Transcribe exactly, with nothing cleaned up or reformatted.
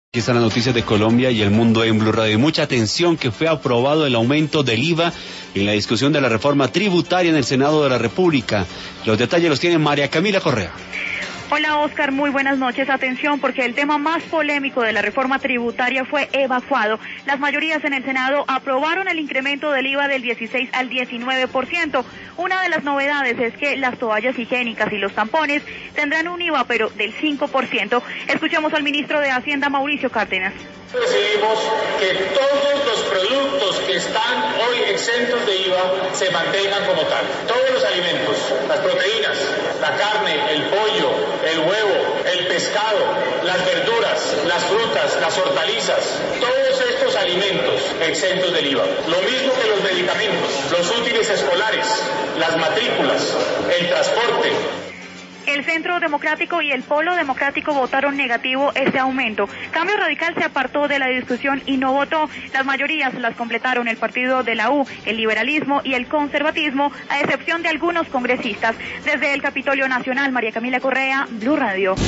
Aquí están las noticias de Colombia y el mundo en Blue Radio. Mucha atención que fue aprobado el aumento del I V A en la discusión de la reforma tributaria en el Senado de la República. Los detalles los tiene María Camila Correa. Hola Oscar, muy buenas noches. Atención, porque el tema más polémico de la reforma tributaria fue evacuado. Las mayorías en el Senado aprobaron el incremento del I V A del dieciséis al diecinueve por ciento. Una de las novedades es que las toallas higiénicas y los tampones tendrán un I V A, pero del cinco por ciento. Escuchemos al ministro de Hacienda, Mauricio Cárdenas. Decidimos que todos los productos que están hoy exentos de I V A se mantengan como tal. Todos los alimentos, las proteínas, la carne, el pollo, el huevo, el pescado, las verduras, las frutas, las hortalizas, todos estos alimentos exentos del I V A. Lo mismo que los medicamentos, los útiles escolares, las matrículas, el transporte. El Centro Democrático y el Polo Democrático votaron negativo este aumento. Cambio Radical se apartó de la discusión y no votó. Las mayorías las completaron el partido de la U, el liberalismo y el conservatismo, a excepción de algunos congresistas. Desde el Capitolio Nacional, María Camila Correa, Blue Radio.